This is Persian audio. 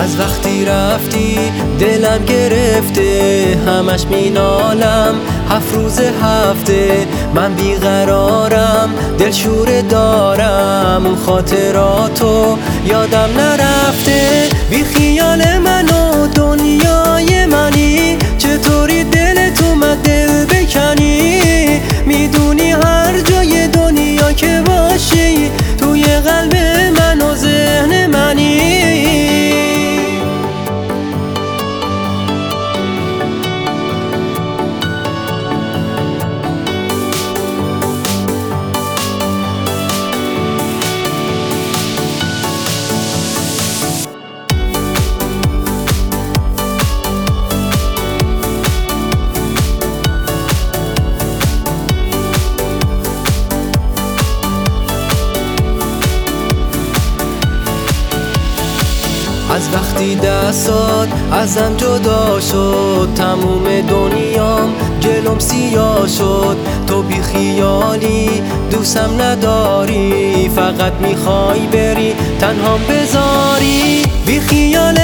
از وقتی رفتی دلم گرفته، همش مینالم 7 روز هفته. من بیقرارم، دلشوره دارم، اون خاطراتو یادم نرفته. بی خیال من و دنیای منی، چطوری دلت اومد دل بکنی؟ میدونی هر جای دنیا که باشی، توی قلب من و ذهن منی. از وقتی دستات ازم جدا شد، تموم دنیام جلوم سیاه شد. تو بی خیالی دوستم نداری، فقط میخوای بری تنهام بذاری. بی خیال